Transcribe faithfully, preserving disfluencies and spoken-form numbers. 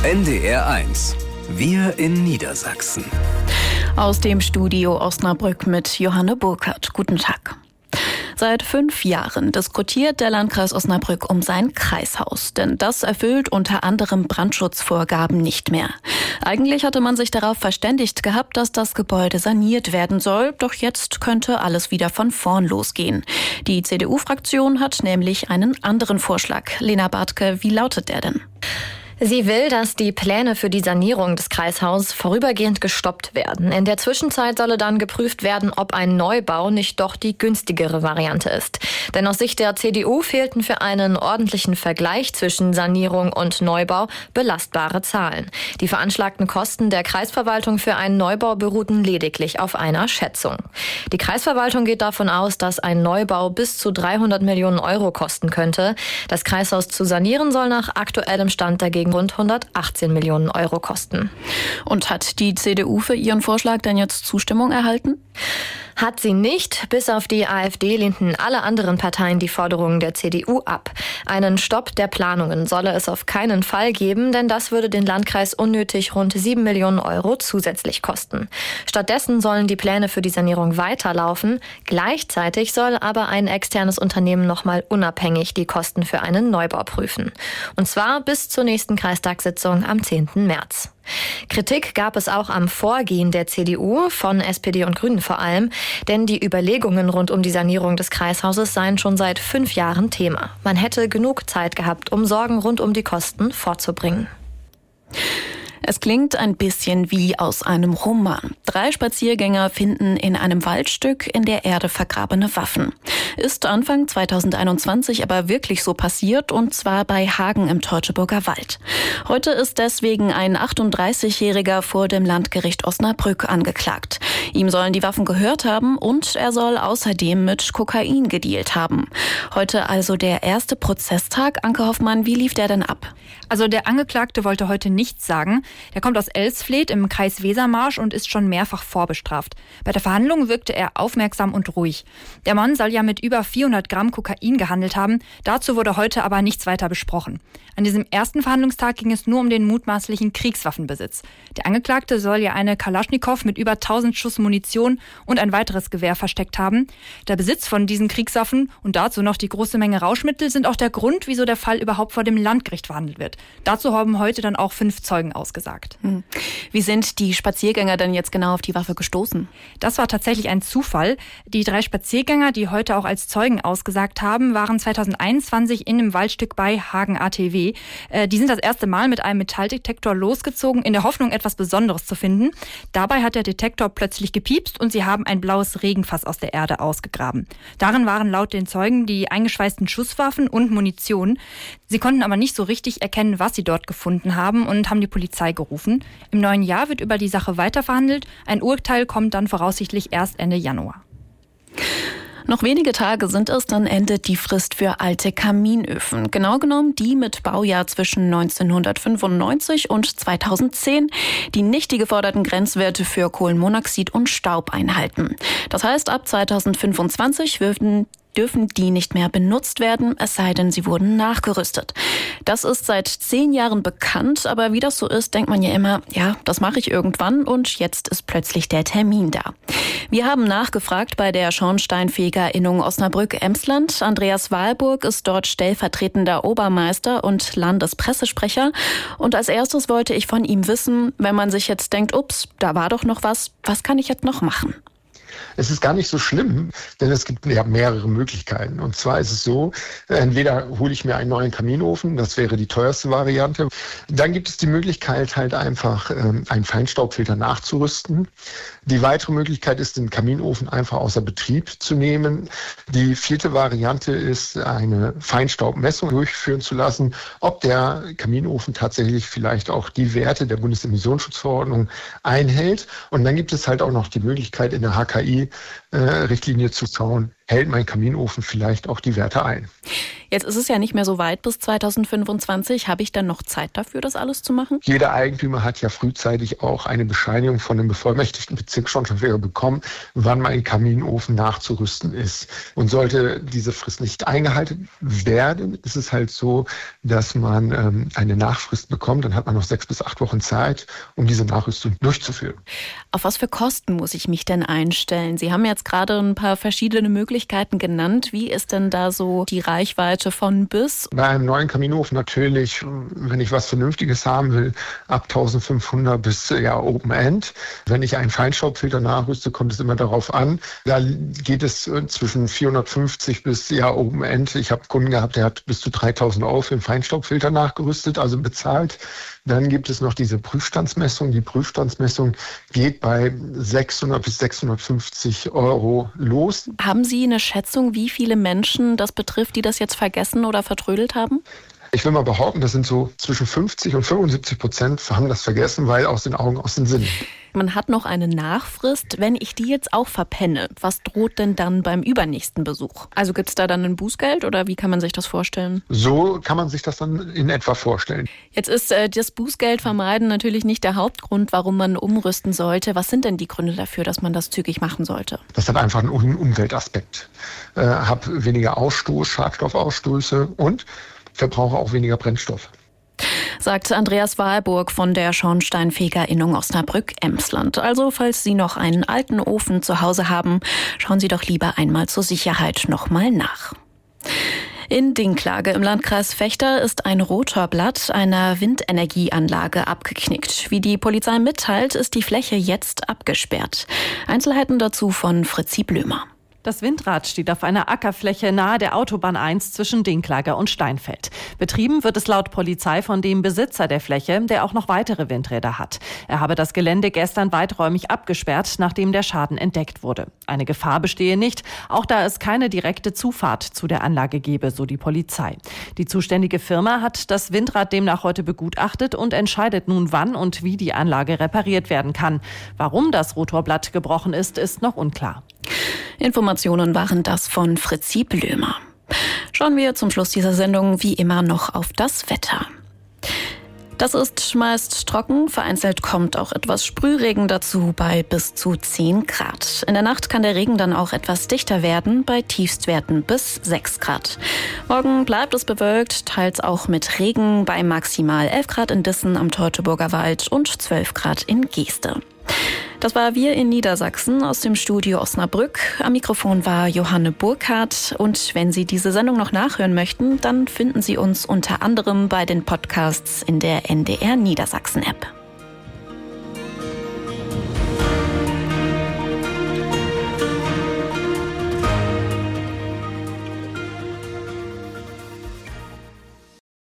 N D R eins. Wir in Niedersachsen. Aus dem Studio Osnabrück mit Johanne Burkhardt. Guten Tag. Seit fünf Jahren diskutiert der Landkreis Osnabrück um sein Kreishaus, denn das erfüllt unter anderem Brandschutzvorgaben nicht mehr. Eigentlich hatte man sich darauf verständigt gehabt, dass das Gebäude saniert werden soll, doch jetzt könnte alles wieder von vorn losgehen. Die C D U-Fraktion hat nämlich einen anderen Vorschlag. Lena Bartke, wie lautet der denn? Sie will, dass die Pläne für die Sanierung des Kreishauses vorübergehend gestoppt werden. In der Zwischenzeit solle dann geprüft werden, ob ein Neubau nicht doch die günstigere Variante ist. Denn aus Sicht der C D U fehlten für einen ordentlichen Vergleich zwischen Sanierung und Neubau belastbare Zahlen. Die veranschlagten Kosten der Kreisverwaltung für einen Neubau beruhten lediglich auf einer Schätzung. Die Kreisverwaltung geht davon aus, dass ein Neubau bis zu dreihundert Millionen Euro kosten könnte. Das Kreishaus zu sanieren soll nach aktuellem Stand dagegen rund hundertachtzehn Millionen Euro kosten. Und hat die C D U für ihren Vorschlag denn jetzt Zustimmung erhalten? Hat sie nicht. Bis auf die AfD lehnten alle anderen Parteien die Forderungen der C D U ab. Einen Stopp der Planungen solle es auf keinen Fall geben, denn das würde den Landkreis unnötig rund sieben Millionen Euro zusätzlich kosten. Stattdessen sollen die Pläne für die Sanierung weiterlaufen. Gleichzeitig soll aber ein externes Unternehmen nochmal unabhängig die Kosten für einen Neubau prüfen. Und zwar bis zur nächsten Kreistagssitzung am zehnten März. Kritik gab es auch am Vorgehen der C D U, von S P D und Grünen vor allem, denn die Überlegungen rund um die Sanierung des Kreishauses seien schon seit fünf Jahren Thema. Man hätte genug Zeit gehabt, um Sorgen rund um die Kosten vorzubringen. Es klingt ein bisschen wie aus einem Roman. Drei Spaziergänger finden in einem Waldstück in der Erde vergrabene Waffen. Ist Anfang zweitausendeinundzwanzig aber wirklich so passiert, und zwar bei Hagen im Teutoburger Wald. Heute ist deswegen ein achtunddreißigjähriger vor dem Landgericht Osnabrück angeklagt. Ihm sollen die Waffen gehört haben und er soll außerdem mit Kokain gedealt haben. Heute also der erste Prozesstag. Anke Hoffmann, wie lief der denn ab? Also der Angeklagte wollte heute nichts sagen. Der kommt aus Elsfleth im Kreis Wesermarsch und ist schon mehrfach vorbestraft. Bei der Verhandlung wirkte er aufmerksam und ruhig. Der Mann soll ja mit über vierhundert Gramm Kokain gehandelt haben. Dazu wurde heute aber nichts weiter besprochen. An diesem ersten Verhandlungstag ging es nur um den mutmaßlichen Kriegswaffenbesitz. Der Angeklagte soll ja eine Kalaschnikow mit über tausend Schuss Munition und ein weiteres Gewehr versteckt haben. Der Besitz von diesen Kriegswaffen und dazu noch die große Menge Rauschmittel sind auch der Grund, wieso der Fall überhaupt vor dem Landgericht verhandelt wird. Dazu haben heute dann auch fünf Zeugen ausgesagt. Hm. Wie sind die Spaziergänger denn jetzt genau auf die Waffe gestoßen? Das war tatsächlich ein Zufall. Die drei Spaziergänger, die heute auch als Zeugen ausgesagt haben, waren zweitausendeinundzwanzig in einem Waldstück bei Hagen A T W. Äh, die sind das erste Mal mit einem Metalldetektor losgezogen, in der Hoffnung, etwas Besonderes zu finden. Dabei hat der Detektor plötzlich gepiepst und sie haben ein blaues Regenfass aus der Erde ausgegraben. Darin waren laut den Zeugen die eingeschweißten Schusswaffen und Munition. Sie konnten aber nicht so richtig erkennen, was sie dort gefunden haben, und haben die Polizei gerufen. Im neuen Jahr wird über die Sache weiterverhandelt. Ein Urteil kommt dann voraussichtlich erst Ende Januar. Noch wenige Tage sind es, dann endet die Frist für alte Kaminöfen. Genau genommen die mit Baujahr zwischen neunzehnhundertfünfundneunzig und zweitausendzehn, die nicht die geforderten Grenzwerte für Kohlenmonoxid und Staub einhalten. Das heißt, ab zweitausendfünfundzwanzig würden dürfen die nicht mehr benutzt werden, es sei denn, sie wurden nachgerüstet. Das ist seit zehn Jahren bekannt, aber wie das so ist, denkt man ja immer, ja, das mache ich irgendwann, und jetzt ist plötzlich der Termin da. Wir haben nachgefragt bei der Schornsteinfegerinnung Osnabrück-Emsland. Andreas Wahlburg ist dort stellvertretender Obermeister und Landespressesprecher. Und als erstes wollte ich von ihm wissen, wenn man sich jetzt denkt, ups, da war doch noch was, was kann ich jetzt noch machen? Es ist gar nicht so schlimm, denn es gibt ja mehrere Möglichkeiten. Und zwar ist es so, entweder hole ich mir einen neuen Kaminofen, das wäre die teuerste Variante. Dann gibt es die Möglichkeit, halt einfach einen Feinstaubfilter nachzurüsten. Die weitere Möglichkeit ist, den Kaminofen einfach außer Betrieb zu nehmen. Die vierte Variante ist, eine Feinstaubmessung durchführen zu lassen, ob der Kaminofen tatsächlich vielleicht auch die Werte der Bundesemissionsschutzverordnung einhält. Und dann gibt es halt auch noch die Möglichkeit, in der H K I-Richtlinie zu schauen, hält mein Kaminofen vielleicht auch die Werte ein. Jetzt ist es ja nicht mehr so weit bis zweitausendfünfundzwanzig. Habe ich dann noch Zeit dafür, das alles zu machen? Jeder Eigentümer hat ja frühzeitig auch eine Bescheinigung von dem bevollmächtigten Bezirksschornsteinfeger bekommen, wann mein Kaminofen nachzurüsten ist. Und sollte diese Frist nicht eingehalten werden, ist es halt so, dass man ähm, eine Nachfrist bekommt. Dann hat man noch sechs bis acht Wochen Zeit, um diese Nachrüstung durchzuführen. Auf was für Kosten muss ich mich denn einstellen? Sie haben jetzt gerade ein paar verschiedene Möglichkeiten genannt. Wie ist denn da so die Reichweite von bis? Bei einem neuen Kaminofen natürlich, wenn ich was Vernünftiges haben will, ab eintausendfünfhundert bis ja Open End. Wenn ich einen Feinstaubfilter nachrüste, kommt es immer darauf an. Da geht es zwischen vierhundertfünfzig bis ja Open End. Ich habe Kunden gehabt, der hat bis zu dreitausend Euro für einen Feinstaubfilter nachgerüstet, also bezahlt. Dann gibt es noch diese Prüfstandsmessung. Die Prüfstandsmessung geht bei sechshundert bis sechshundertfünfzig Euro los. Haben Sie eine Schätzung, wie viele Menschen das betrifft, die das jetzt vergessen oder vertrödelt haben? Ich will mal behaupten, das sind so zwischen fünfzig und fünfundsiebzig Prozent haben das vergessen, weil aus den Augen, aus den Sinnen. Man hat noch eine Nachfrist. Wenn ich die jetzt auch verpenne, was droht denn dann beim übernächsten Besuch? Also gibt es da dann ein Bußgeld oder wie kann man sich das vorstellen? So kann man sich das dann in etwa vorstellen. Jetzt ist äh, das Bußgeld vermeiden natürlich nicht der Hauptgrund, warum man umrüsten sollte. Was sind denn die Gründe dafür, dass man das zügig machen sollte? Das hat einfach einen Umweltaspekt. Äh, hab weniger Ausstoß, Schadstoffausstoße und verbrauche auch weniger Brennstoff. Sagt Andreas Wahlburg von der Schornsteinfegerinnung Osnabrück-Emsland. Also falls Sie noch einen alten Ofen zu Hause haben, schauen Sie doch lieber einmal zur Sicherheit nochmal nach. In Dinklage im Landkreis Vechta ist ein Rotorblatt einer Windenergieanlage abgeknickt. Wie die Polizei mitteilt, ist die Fläche jetzt abgesperrt. Einzelheiten dazu von Fritzi Blömer. Das Windrad steht auf einer Ackerfläche nahe der Autobahn eins zwischen Dinklage und Steinfeld. Betrieben wird es laut Polizei von dem Besitzer der Fläche, der auch noch weitere Windräder hat. Er habe das Gelände gestern weiträumig abgesperrt, nachdem der Schaden entdeckt wurde. Eine Gefahr bestehe nicht, auch da es keine direkte Zufahrt zu der Anlage gebe, so die Polizei. Die zuständige Firma hat das Windrad demnach heute begutachtet und entscheidet nun, wann und wie die Anlage repariert werden kann. Warum das Rotorblatt gebrochen ist, ist noch unklar. Informationen waren das von Fritzi Blömer. Schauen wir zum Schluss dieser Sendung wie immer noch auf das Wetter. Das ist meist trocken, vereinzelt kommt auch etwas Sprühregen dazu bei bis zu zehn Grad. In der Nacht kann der Regen dann auch etwas dichter werden, bei Tiefstwerten bis sechs Grad. Morgen bleibt es bewölkt, teils auch mit Regen, bei maximal elf Grad in Dissen am Teutoburger Wald und zwölf Grad in Geeste. Das war Wir in Niedersachsen aus dem Studio Osnabrück. Am Mikrofon war Johanne Burkhardt. Und wenn Sie diese Sendung noch nachhören möchten, dann finden Sie uns unter anderem bei den Podcasts in der N D R Niedersachsen App.